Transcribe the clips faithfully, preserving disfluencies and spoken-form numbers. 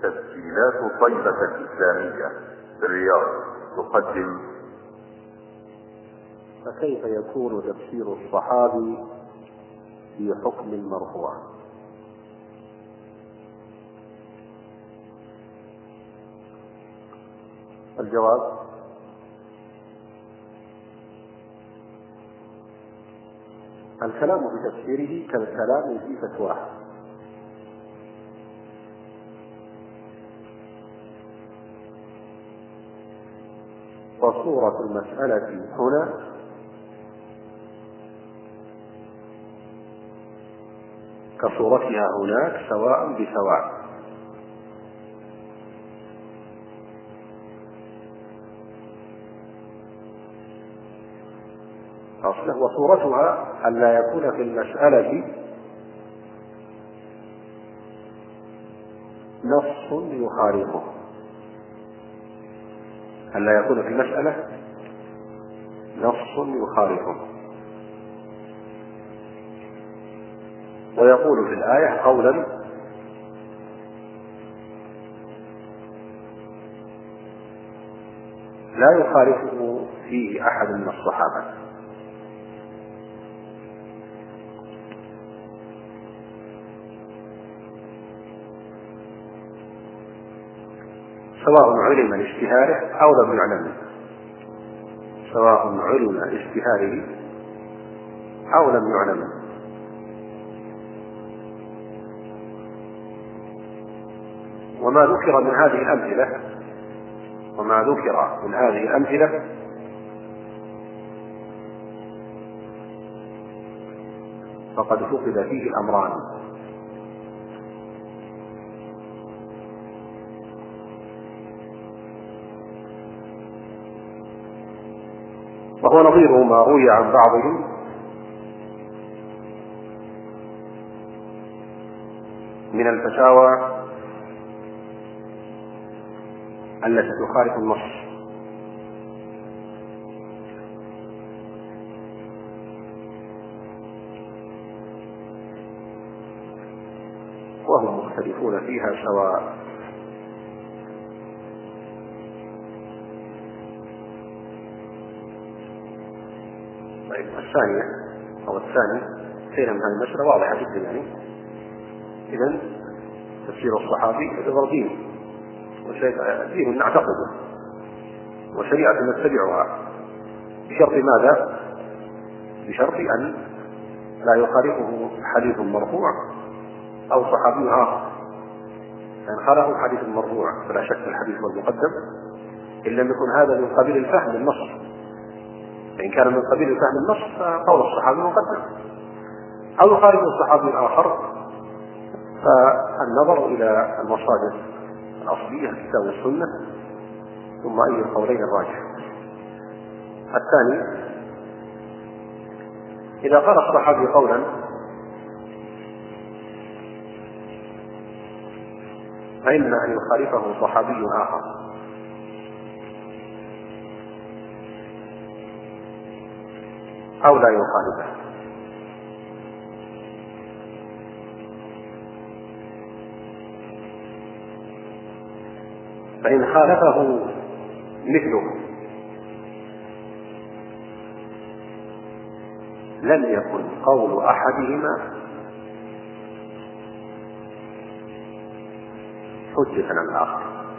تسجيلات طيبة الإسلامية بالرياض تقدم. فكيف يكون تفسير الصحابي في حكم المرفوع؟ الجواب: الكلام في تفسيره كالكلام في فتواه، وصورة المسألة هنا كصورتها هناك سواء بسواء، أصله وصورتها أن لا يكون في المسألة نص يخالفه، أن لا يكون في المسألة نص يخالفه. ويقول في الآية قولا لا يخالفه فيه أحد من الصحابة، سواء علم اشتهاره أو لم يعلم، سواء علم اشتهاره أو لم يعلم. وما ذكر من هذه الأمثلة وما ذكر من هذه الأمثلة فقد فقد فيه الأمران: وهو نظير ما روي عن بعضهم من الفتاوى التي تخالف النص، وهم مختلفون فيها سواء. طيب، الثانية أو الثاني سير من هذه المسألة واضحة جدا، يعني إذن تفسير الصحابي يعتبر دين، دين نعتقده وشريعة نتبعها، بشرط ماذا؟ بشرط أن لا يخالفه حديث مرفوع أو صحابي آخر. فإن خالفه حديث مرفوع فلا شك الحديث هو المقدم، إن لم يكن هذا من قبيل الفهم النص. فإن كان من قبيل الفهم النص فقول الصحابي مقدم، أو يخالف الصحابي الآخر فالنظر إلى المصادر الأصلية الكتاب والسنة ثم أي القولين الراجح. الثاني: إذا قال الصحابي قولا فإما أن يخالفه صحابي آخر، أو لا يخالفه. فإن خالفه مثله لم يكن قول أحدهما حجة على الآخر،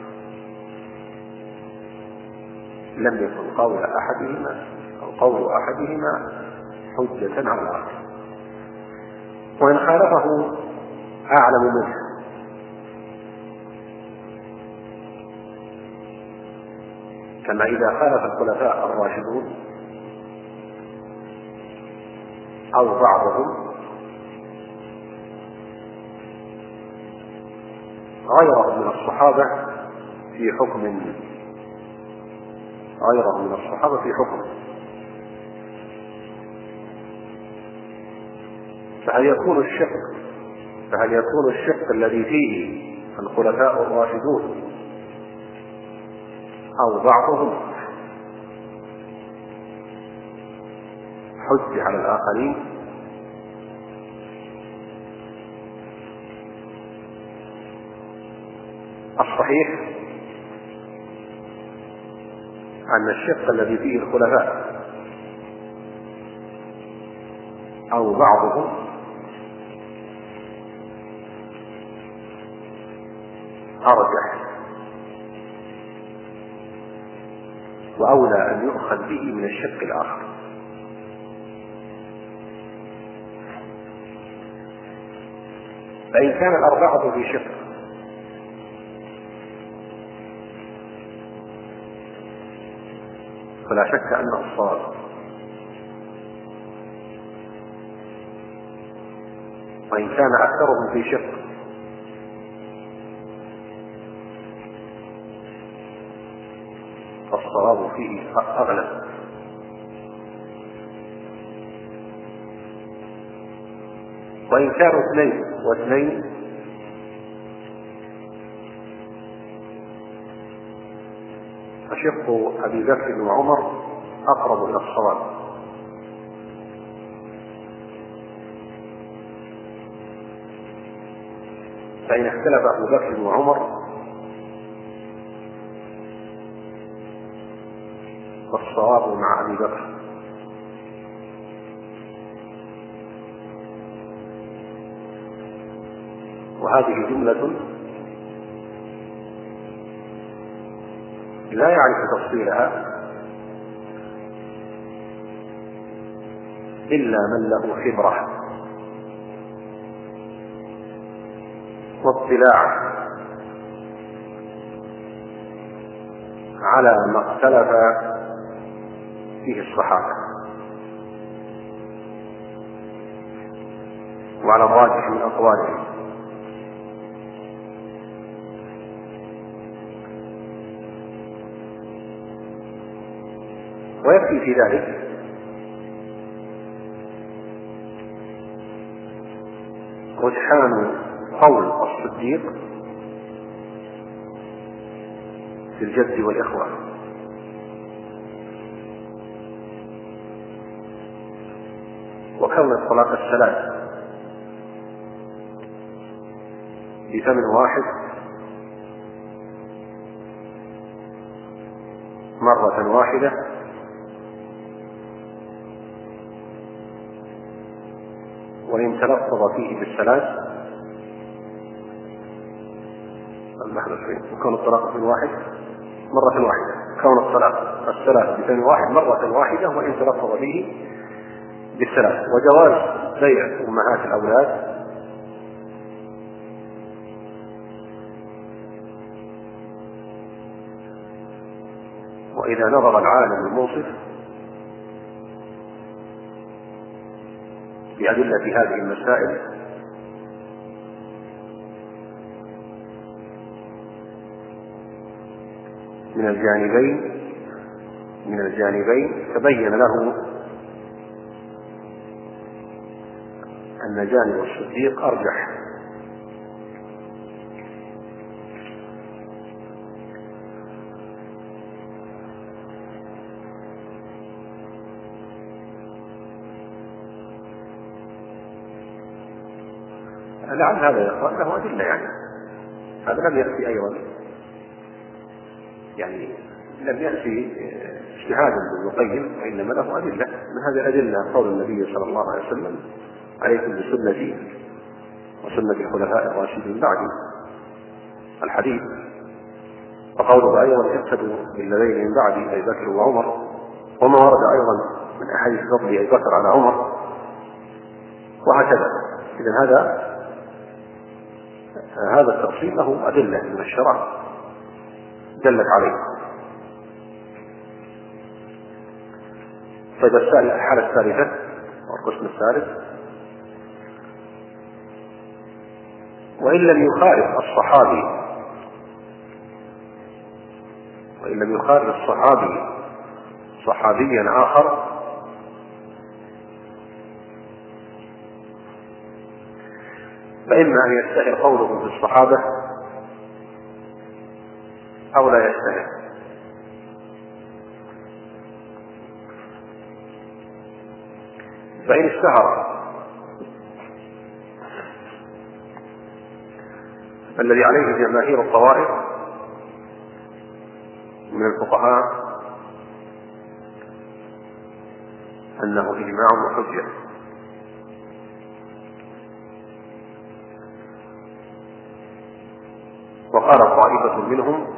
لم يكن قول أحدهما أو قول أحدهما حجة على الآخر. وإن خالفه أعلم منه كما إذا خالف الخلفاء الراشدون أو بعضهم غيرهم من الصحابة في حكم غيرهم من الصحابة في حكم فهل يكون الشق فهل يكون الشق الذي فيه الخلفاء الراشدون أو بعضهم حجة على الآخرين؟ الصحيح أن الشق الذي فيه الخلفاء أو بعضهم أرجح وأولى أن يؤخذ به من الشق الآخر. فإن كان الأربعة في شق فلا شك أنه الصواب، وإن كان أكثرهم في شق فالصواب فيه أغلب. وإن كانوا اثنين واثنين فشق أبي بكر وعمر أقرب إلى الصواب، فإن اختلف أبو بكر وعمر فالصواب مع أبي بكر، وهذه جملة لا يعرف تفصيلها إلا من له خبرة واطلاع على ما اختلف فيه الصحابة وعلى الراجح من أقوالهم. ويكفي في ذلك رجحان قول الصديق في الجد والإخوة، وكون الطلاق الثلاث بثمن واحد مرة واحدة وإن تلفظ فيه بالثلاث وكون الطلاق من واحد مرة واحدة، كون الطلاق الثلاث بثمن واحد مرة واحدة وإن تلفظ فيه بالثلاث، وجواز بيع أمهات الأولاد وإذا نظر العالم المنصف بأدلة هذه المسائل من الجانبين من الجانبين تبين له أن جانب الصديق أرجح، لعل هذا يقال له أدلة، يعني هذا لم يأتي أيضا يعني لم يأتي اجتهاد ابن القيم، وإنما له أدلة. من هذه الأدلة قول النبي صلى الله عليه وسلم: عليكم بسنتي وسنة الخلفاء الراشدين بعدي، الحديث. وقوله أيضا: اقتدوا بالذين من بعدي أبي بكر وعمر، وما ورد أيضا من أحاديث فضل أبي بكر على عمر، وهكذا. إذن هذا هذا التفصيل له أدلة من الشرع دلت عليه. فإذا الحالة الثالثة والقسم الثالث: وإن لم يخالف الصحابي وإن لم يخالف الصحابي صحابيا آخر فإما أن يستهر قوله في الصحابة أو لا يستهر. فإن اشتهر الذي عليه جماهير الطوائف من الفقهاء أنه إجماع وحجة، وقال طائفة منهم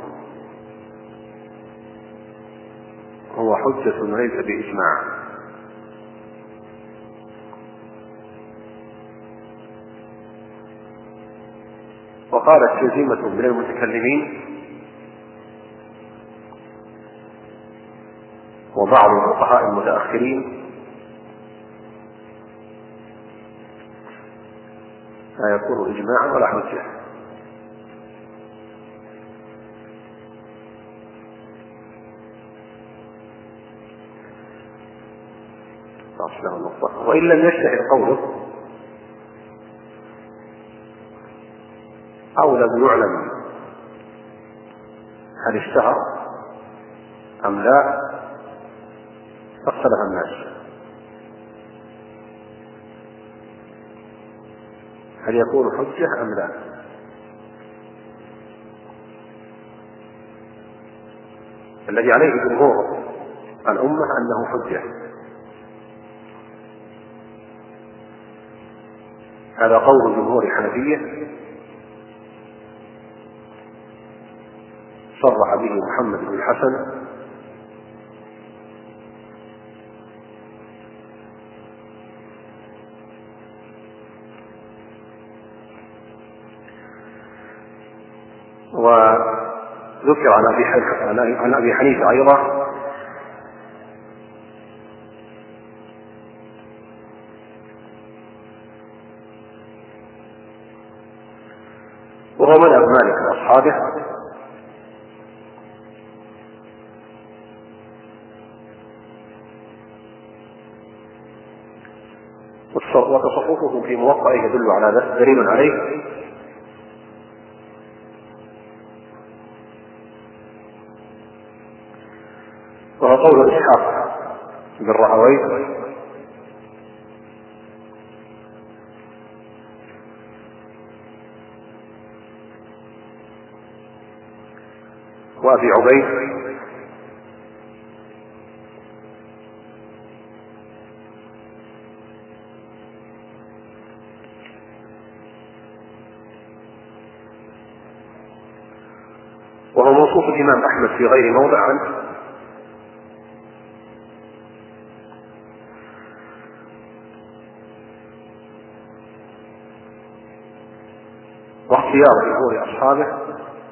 هو حجة ليس بإجماع. وقالت جزيمة من المتكلمين وبعض الفقهاء المتأخرين لا يكون إجماعا ولا حجة. وإن لم يشتهر قوله أو لم يعلم هل اشتهر أم لا فاختلف الناس هل يكون حجة أم لا. الذي عليه جمهور الأمة أنه حجة، هذا قول جمهور الحنفية صرح به محمد بن الحسن وذكر عن أبي حنيفة أيضا وهو مذهب مالك وأصحابه وتصرفه في موقعه يدل على ذلك دليل عليه وهو قول إسحاق بن راهويه وأبي عبيد وهو موصوف الإمام أحمد في غير موضع عنه واختيار جمهور أصحابه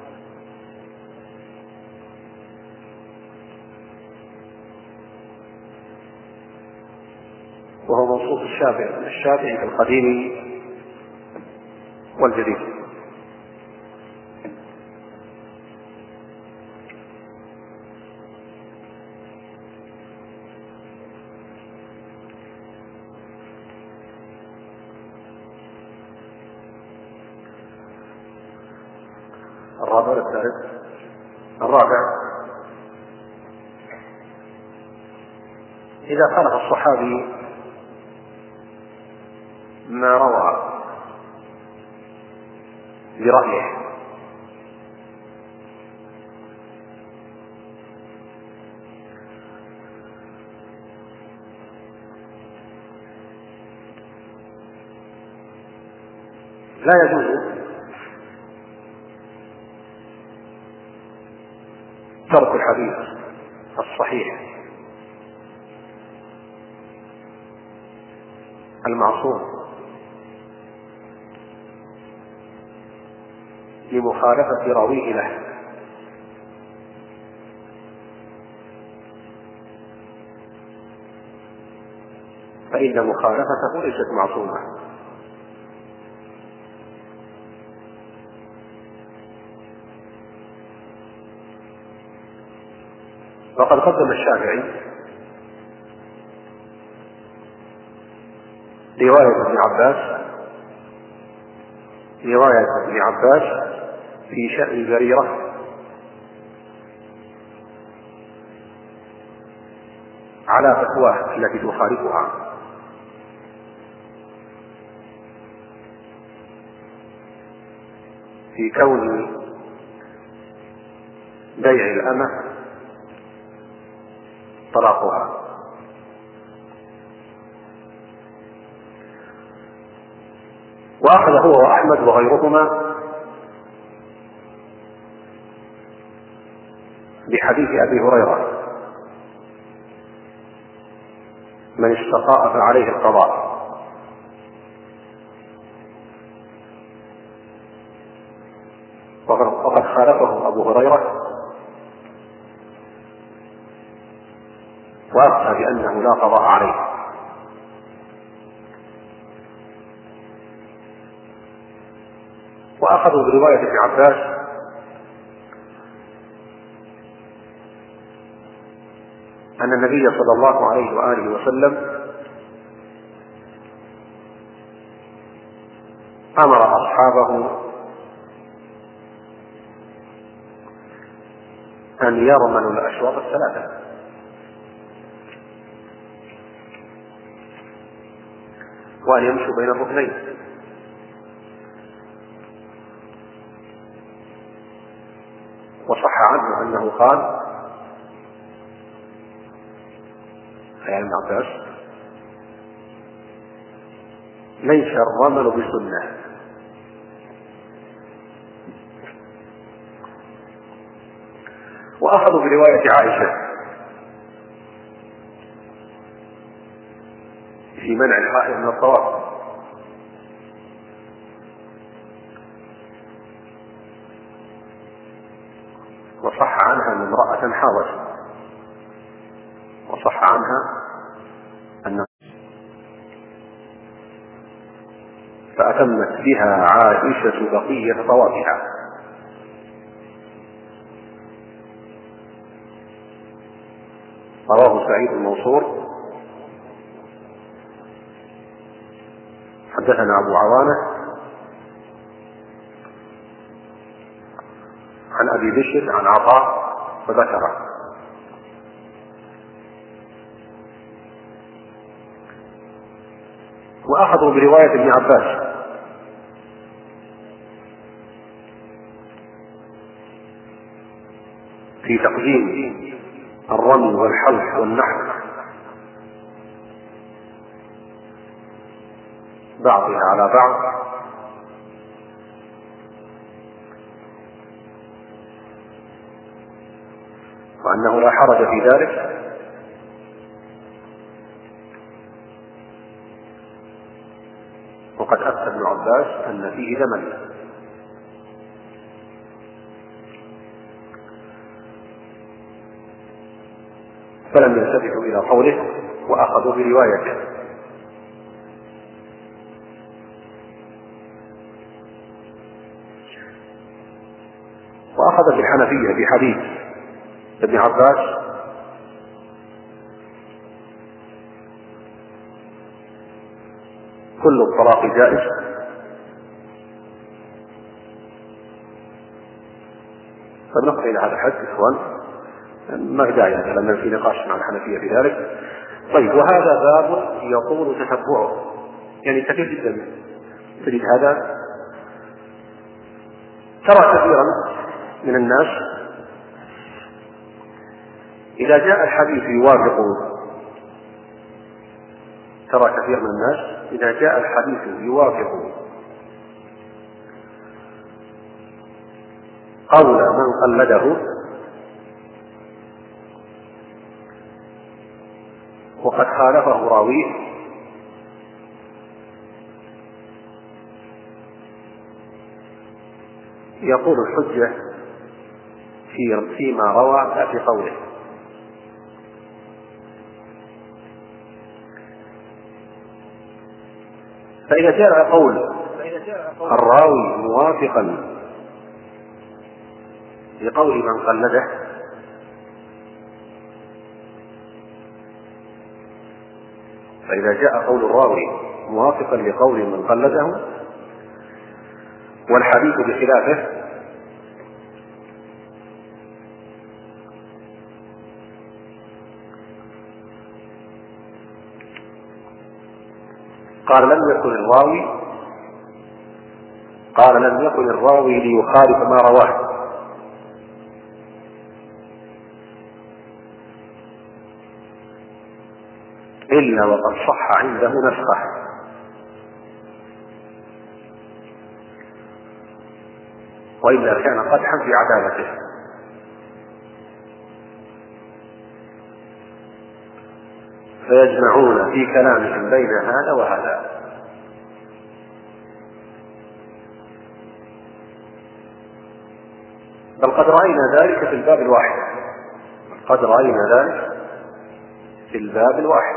وهو موصوف الشافعي الشافعي في القديم والجديد. الرابع الثالث الرابع إذا خالف الصحابي ما روى برأيه لا يجوز ترك الحديث الصحيح المعصوم لمخالفة راويه له، فإن مخالفته ليست معصومة. وقد قدم الشافعي رواية ابن عباس رواية ابن عباس في شأن بريرة على فتواه التي تخالفها، في كون بيع الأمة طلاقها. وأخذ هو وأحمد وغيرهما بحديث أبي هريرة: من استطاع فعليه القضاء. وقد خالفه أبو هريرة وأفتى بأنه لا قضاء عليه. وأخذوا برواية ابن عباس أن النبي صلى الله عليه وآله وسلم أمر أصحابه أن يرملوا الأشواط الثلاثة، وأن يمشوا بين الركنين. وصح عنه أنه قال يا ابن عباس: ليس الرمل بسنة. وأخذوا برواية عائشة في منع الحائض من الطواف، وصح عنها أن امرأة حاضت، وصح عنها أن فأتمت بها عائشة بقية طوافها. رواه سعيد المنصور. حدثنا أبو عوانة عن أبي بشر عن عطاء فذكره. وأخذوا برواية ابن عباس في تقديم الرمي والحلق والنحر بعضها على بعض، وأنه لا حرج في ذلك، وقد أفتى ابن عباس أن فيه دما. فلم يلتفتوا إلى قوله وأخذوا بروايته. وأخذ بالحنفية بحديث ابن عباس كل الطلاق جائز، فنقف إلى هذا الحد إخوان، ما داعي لأن في نقاش مع الحنفية في ذلك. طيب، وهذا باب يطول تتبعه، يعني كثير جدا تجد هذا. ترى كثيرا من الناس إذا جاء الحديث يوافق ترى كثير من الناس إذا جاء الحديث يوافق قول من قلده وقد خالفه راويه يقول الحجة في فيما روى لا في قوله. فإذا جاء قول الراوي موافقا لقول من قلده فإذا جاء قول الراوي موافقا لقول من قلده والحديث بخلافه قال لم يكن الراوي قال لم يكن الراوي ليخالف ما رواه، إلا وقد صح عنده نسخه، وإلا كان قدحا في عدالته. فيجمعون في كلامهم بين هذا وهذا. بل قد رأينا ذلك في الباب الواحد، قد رأينا ذلك في الباب الواحد.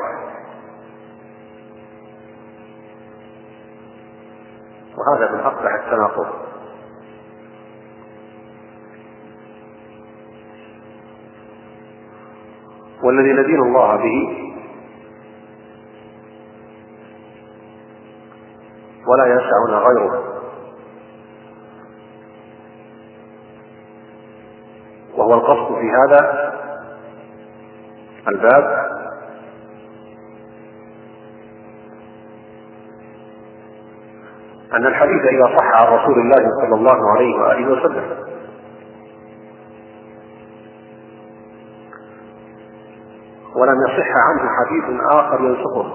وهذا من أقبح التناقض. والذي ندين الله به ولا يسعنا غيره، وهو القصد في هذا الباب أن الحديث إذا صح عن رسول الله صلى الله عليه وآله وسلم ولم يصح عنه حديث آخر ينسخه،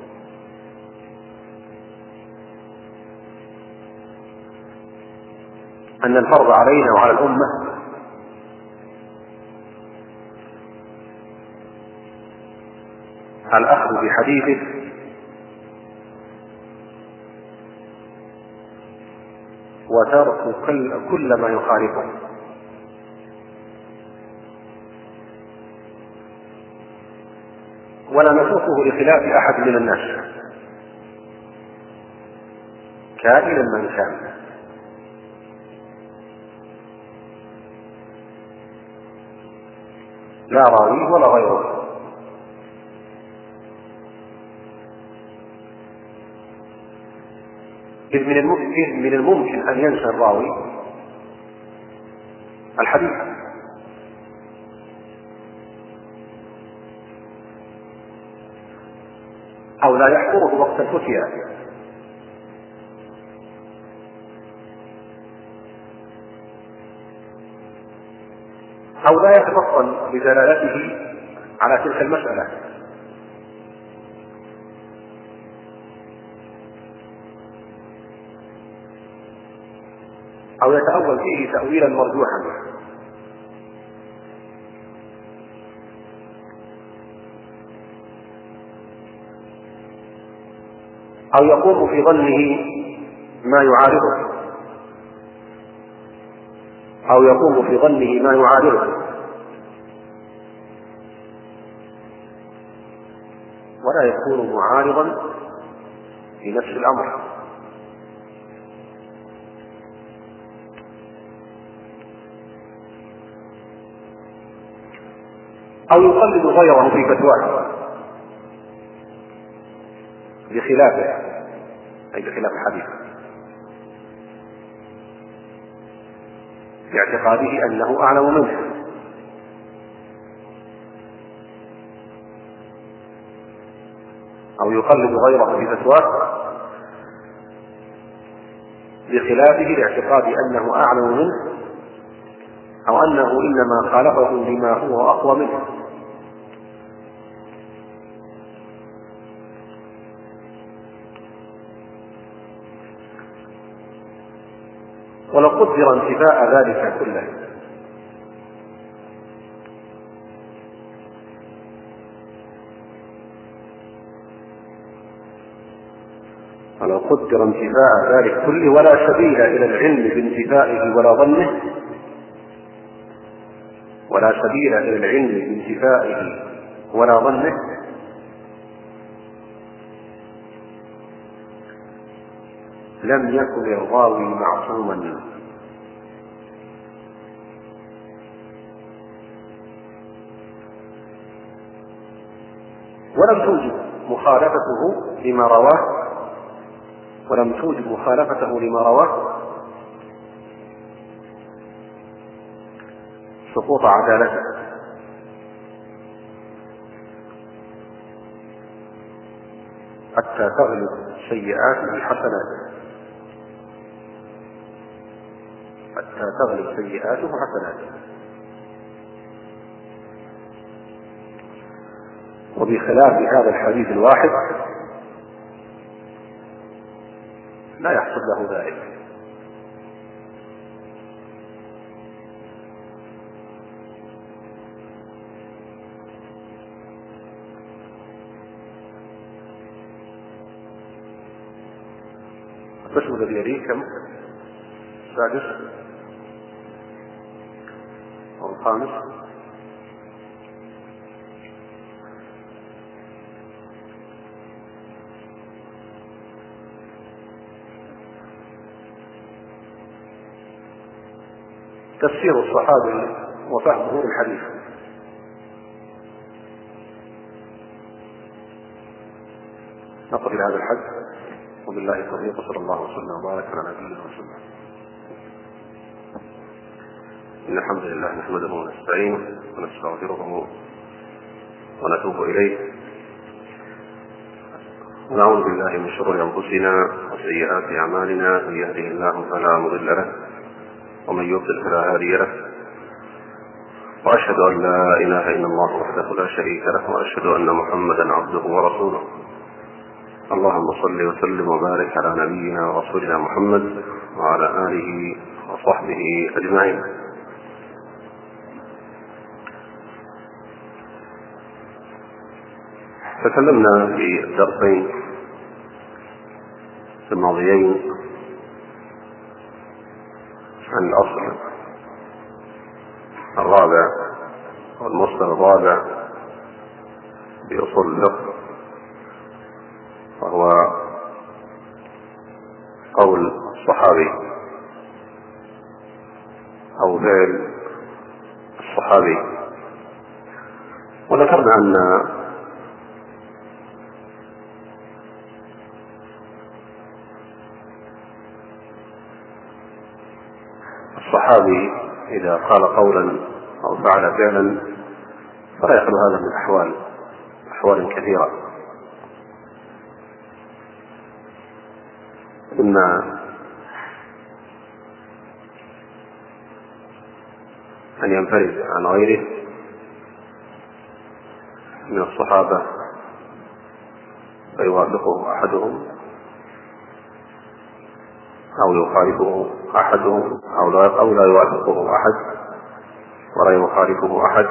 أن الفرض علينا وعلى الأمة الأخذ بحديثه وترك كل ما يخالفه، ولا نتركه لخلاف أحد من الناس كائنا من كان، لا راويه ولا غيره. إذ من الممكن, من الممكن أن ينسى الراوي الحديث، أو لا يحضره وقت الفتية، أو لا يتفطن بدلالته على تلك المسألة، أو يتأول فيه تأويلا مرجوحا، أو يقوم في ظنه ما يعارضه، أو يقوم في ظنه ما يعارضه، ولا يكون معارضا في نفس الأمر. أو يقلد غيره في فتواه بخلافه، أي بخلاف الحديث، باعتقاده أنه أعلم منه، أو يقلد غيره في فتواه بخلافه باعتقاد أنه أعلم منه، أو أنه إنما خالفه لما هو أقوى منه. ولو قدر انتفاء ذلك كله ولو قدر انتفاء ذلك كله ولا سبيل إلى العلم بانتفائه ولا ظنه ولا سبيل إلى العلم بانتفائه ولا ظنه لم يكن الراوي معصوما، ولم توجب مخالفته لما رواه ولم توجب مخالفته لما رواه سقوط عدالته، حتى تغلب سيئاته حسناته حتى تغلب سيئاته حسناته. وبخلاف هذا الحديث الواحد لا يحصل له ذلك. القسم الذي يليه كم؟ السادس أو الخامس؟ تفسير الصحابي وفهمه للحديث. نقف إلى هذا الحد، وبالله التوفيق، وصلى الله وسلم وبارك على نبينا محمد. إن الحمد لله نحمده ونستعينه ونستغفره ونتوب إليه، ونعوذ بالله من شرور أنفسنا وسيئات أعمالنا. من يهده الله فلا مضل له، ومن يضلل فلا هادي له، وأشهد أن لا إله إلا الله وحده لا شريك له، وأشهد أن محمدا عبده ورسوله. اللهم صل وسلم وبارك على نبينا ورسولنا محمد وعلى آله وصحبه أجمعين. تكلمنا في الدرسين الماضيين عن الأصل الرابع والمصدر الرابع بأصول الفقه، وهو قول الصحابي أو فعل الصحابي. وذكرنا أن الصحابي إذا قال قولا أو فعل فعلا فلا يخلو هذا من أحوال أحوال كثيرة، إما أن ينفرد عن غيره من الصحابة فيوافقه أحدهم، أو يخالفه أحدهم، أو لا يوافقه أحد ولا يخالفه أحد.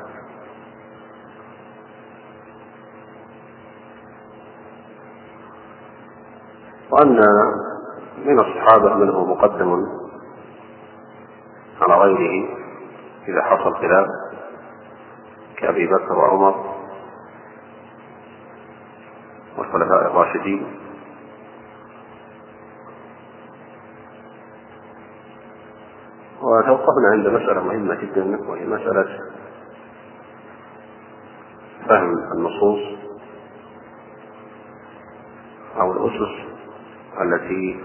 وأن من الصحابة منه مقدم على غيره إذا حصل خلاف، كأبي بكر وعمر والخلفاء الراشدين. وتوقفنا عند مسألة مهمة جدا، وهي مسألة فهم النصوص أو الأسس التي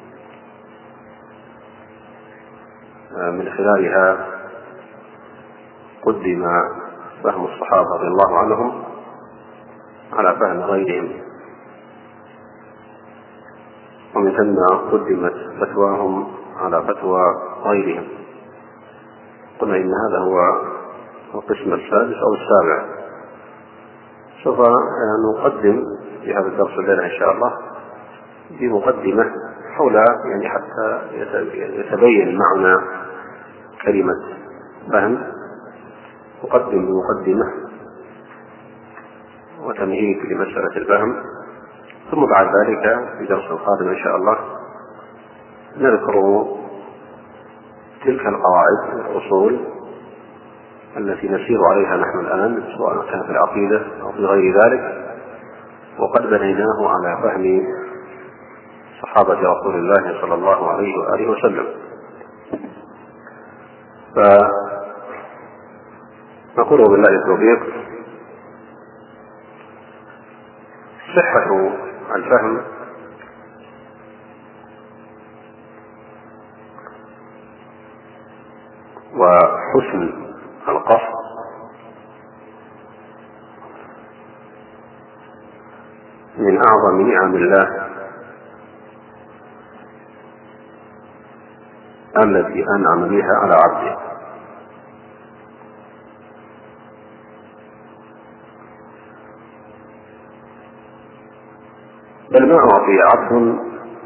من خلالها قدم فهم الصحابة رضي الله عنهم على فهم غيرهم، ومن ثم قدمت فتواهم على فتوى غيرهم. قلنا إن هذا هو القسم السادس أو السابع. سوف نقدم في هذا الدرس الليلة إن شاء الله بمقدمة حول يعني حتى يتبين معنى كلمة فهم. نقدم بمقدمة وتمهيد لمسألة الفهم، ثم بعد ذلك في درس القادم إن شاء الله نذكر تلك القواعد والأصول التي نسير عليها نحن الآن، سواء كان في العقيدة أو في غير ذلك، وقد بنيناه على فهم صحابة رسول الله صلى الله عليه وآله وسلم. فنقول بالله التوفيق صحة الفهم وحسن القصد من أعظم نعم الله التي أنعم بها على عبده. بل ما أعطي عبد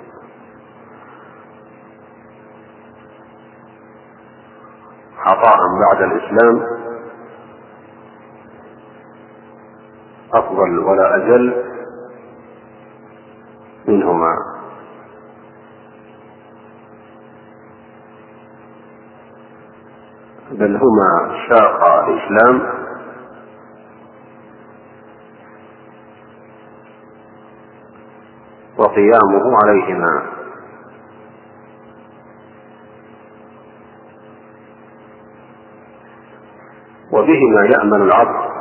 عطاء بعد الإسلام أفضل ولا أجل منهما، بل هما شاقا الإسلام وقيامه عليهما، وبهما يأمن العبد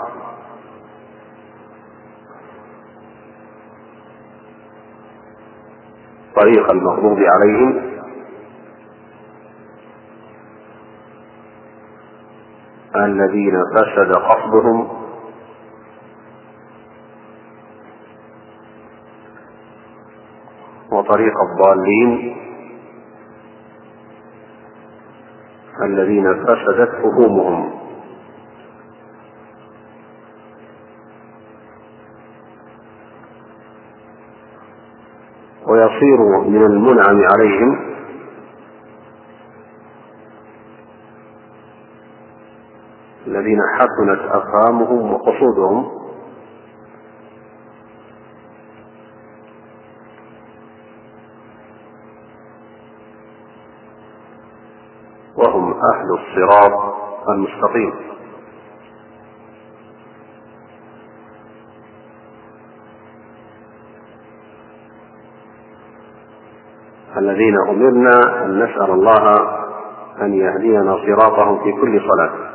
طريق المغضوب عليهم الذين فسد قصدهم وطريق الضالين الذين فسدت فهومهم. ويصير من المنعم عليهم الذين حسنت أفهامهم وقصودهم وهم أهل الصراط المستقيم. الذين أمرنا أن نسأل الله أن يهدينا صراطهم في كل صلاة.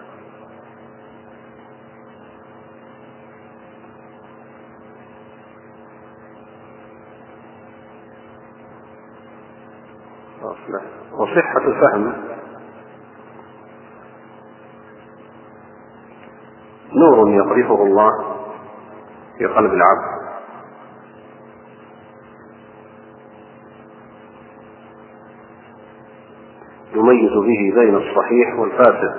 وصحة الفهم نور يقذفه الله في قلب العبد يميز به بين الصحيح والفاسد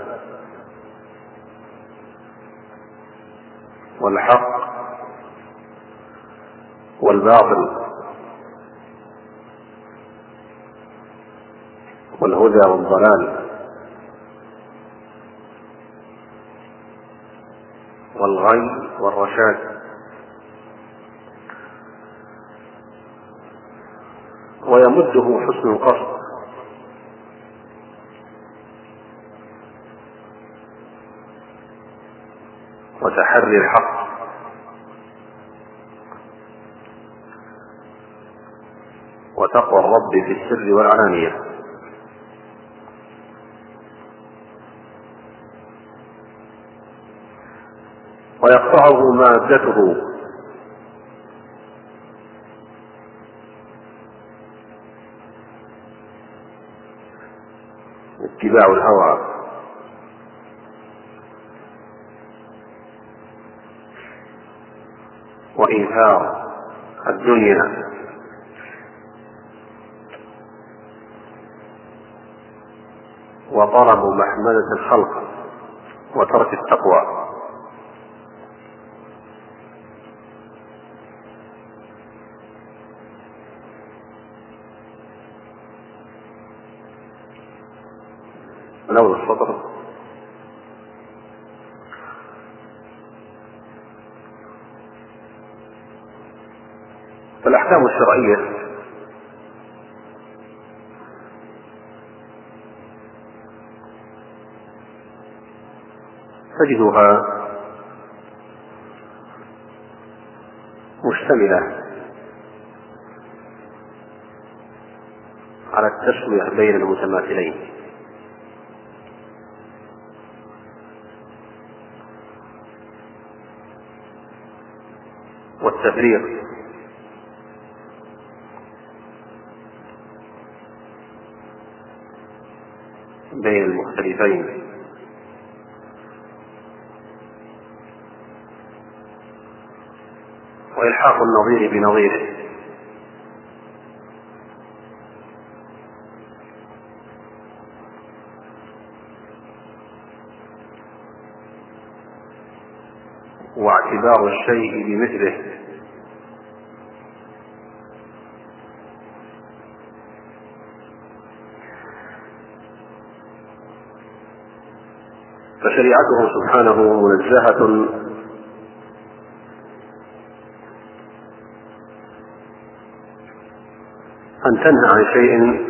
والحق والباطل والهدى والضلال والغي والرشاد، ويمده حسن القصد وتحري الحق وتقوى الرب في السر والعلانية. ويقطعه مادته اتباع الهوى وإيثار الدنيا وطلب محمدة الخلق وترك التقوى. لولا الصدر فالأحكام الشرعية تجدها مشتملة على التسوية بين المتماثلين والتفريق بين المختلفين وإلحاق النظير بنظيره. واعتبار الشيء بمثله فشريعته سبحانه منزهة أن تنهى عن شيء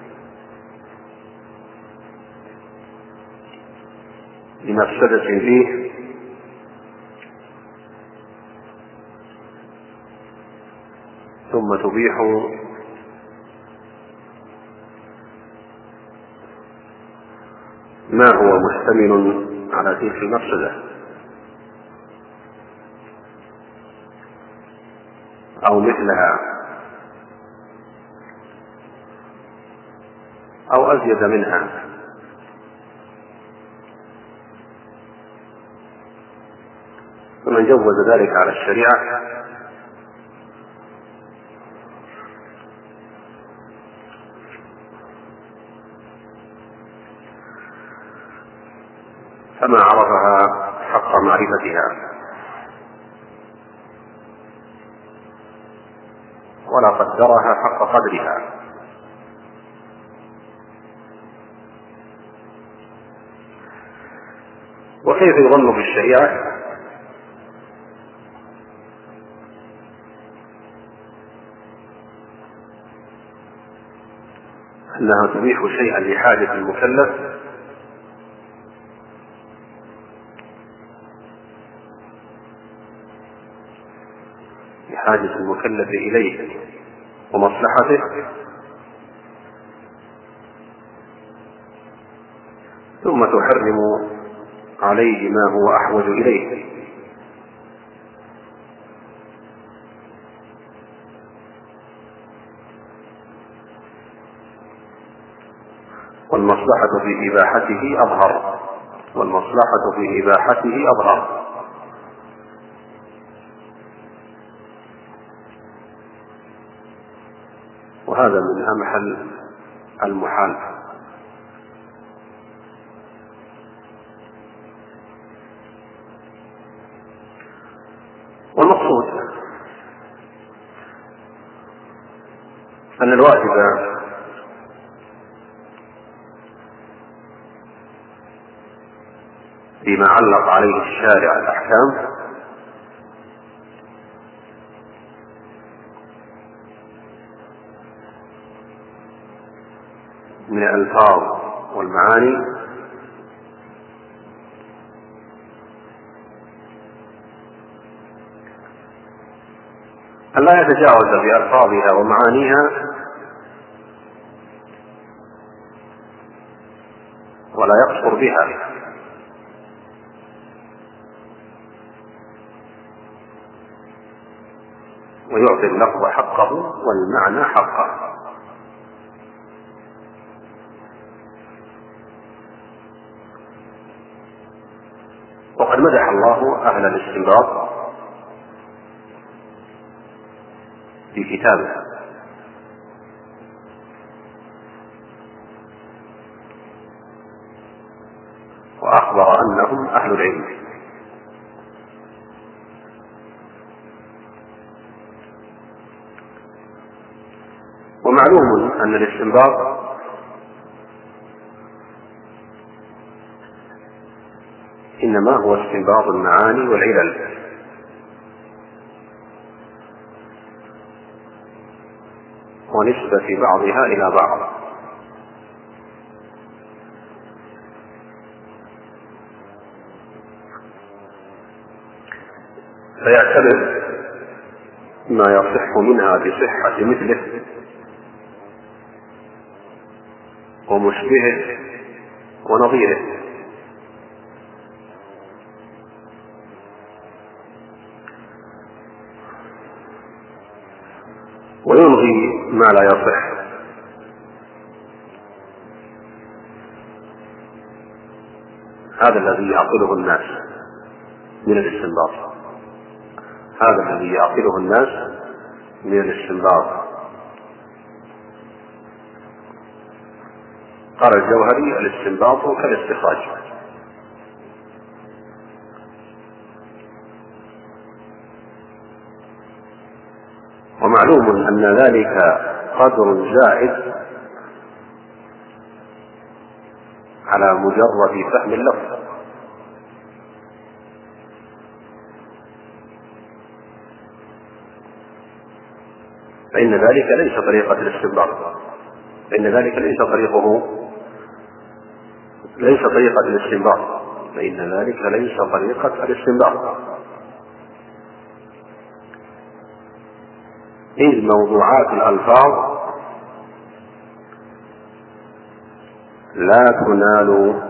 لمفسدة فيه ثم تبيح ما هو مشتمل على تلك المفسدة أو مثلها أو أزيد منها. فمن جوز ذلك على الشريعة فما عرفها حق معرفتها ولا قدرها حق قدرها. وكيف يظن بالشريعة أنها تبيح شيئا لحاجة المكلف لحاجة المكلف إليه ومصلحته، ثم تحرم عليه ما هو أحوج إليه. والمصلحة في إباحته أظهر والمصلحة في إباحته أظهر وهذا من أمحل المحال. والمقصود أن الواجب بما علق عليه الشارع الأحكام من الألفاظ والمعاني أن لا يتجاوز بألفاظها ومعانيها ولا يقصر بها، ويعطي اللفظ حقه والمعنى حقه. وقد مدح الله أهل الاستنباط في كتابه، وأخبر أنهم أهل العلم. ومعلوم أن الاستنباط إنما هو استنباط المعاني والعلل، ونسبة بعضها إلى بعض، فيعتبر ما يصح منها بصحة مثله ومشبهه ونظيره، ويلغي ما لا يصح. هذا الذي يعقله الناس من الاستنباط هذا الذي يعقله الناس من الاستنباط. قال الجوهري: الاستنباط كالاستخراج. ومعلوم أن ذلك قدر زائد على مجرد فهم اللفظ، فإن ذلك ليس طريقة الاستنباط، فإن ذلك ليس طريقه ليس طريقة الاستنباط فإن ذلك ليس طريقة الاستنباط إذ موضوعات الألفاظ لا تنال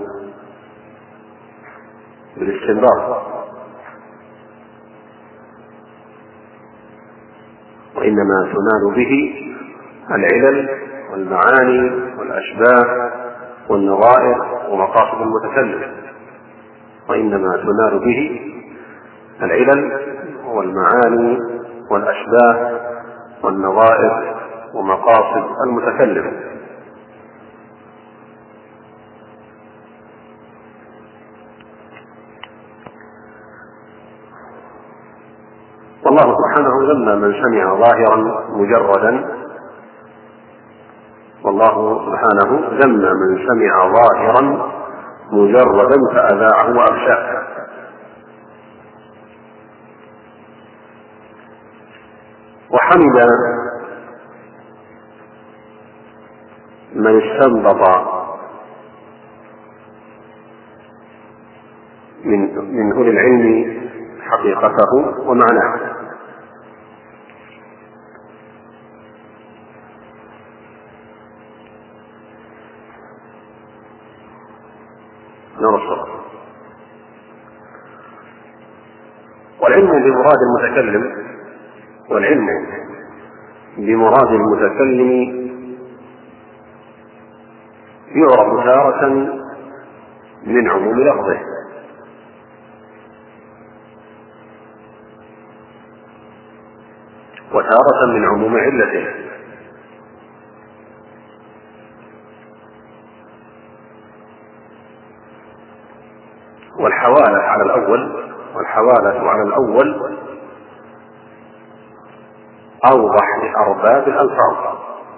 بالاستنباط، وإنما تنال به العلل والمعاني والأشباه والنظائر ومقاصد المتكلم، وإنما تنال به العلل والمعاني والأشباه والنظائر ومقاصد المتكلم. والله سبحانه ذم من سمع ظاهرا مجردا والله سبحانه ذم من سمع ظاهرا مجردا فأذاعه وأفشاه، وحمد من استنبط من من أولي العلم حقيقته ومعناه. نرصد والعلم بمراد المتكلم والعلم بمراد المتكلم يعرف تارة من عموم لفظه، وتارة من عموم علته، والحوالة على الأول والحوالة على الأول أوضح لأرباب الألفاظ،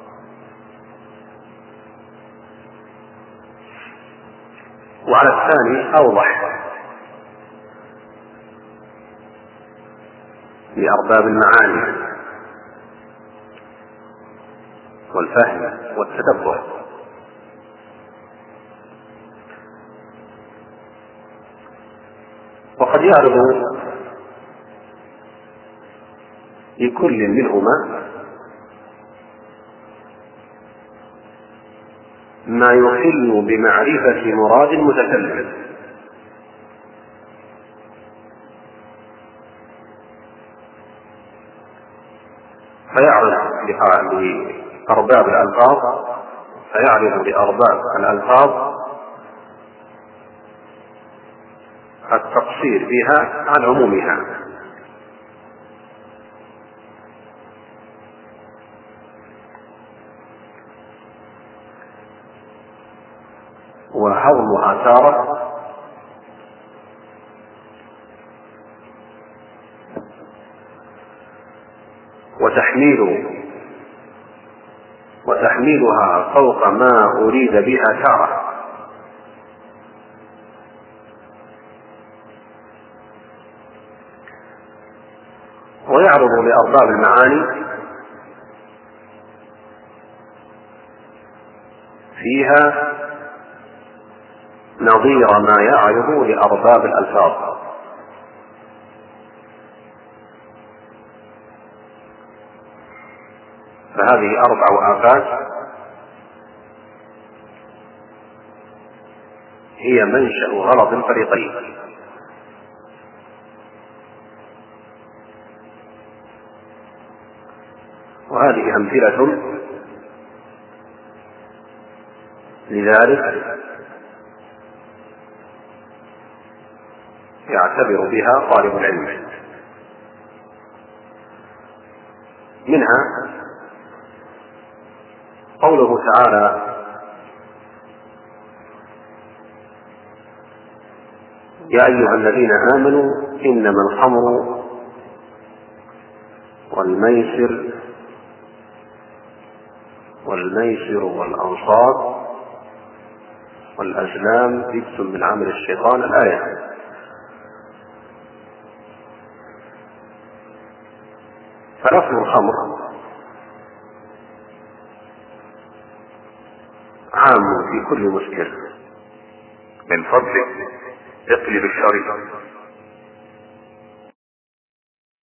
وعلى الثاني أوضح لأرباب المعاني والفهم والتدبر. وقد يعرض لكل منهما ما يخل بمعرفة مراد المتكلم، فيعرض لأرباب الألفاظ فيعرض لأرباب الألفاظ التقصير بها عن عمومها، وهضمها تارة وتحميل وتحميلها فوق ما أريد بها تارة، ويعرض لأرباب المعاني فيها نظير ما يعرض لأرباب الألفاظ. فهذه أربع آفات هي منشأ غلط الفريقين، وهذه أمثلة لذلك يعتبر بها طالب العلم. منها قوله تعالى: يا أيها الذين آمنوا إنما الخمر والميسر والميسر والأنصاب والأزلام رجس من عمل الشيطان، الآية. فلفظ الخمر عام في كل مسكر. من فضلك اقلب الشريط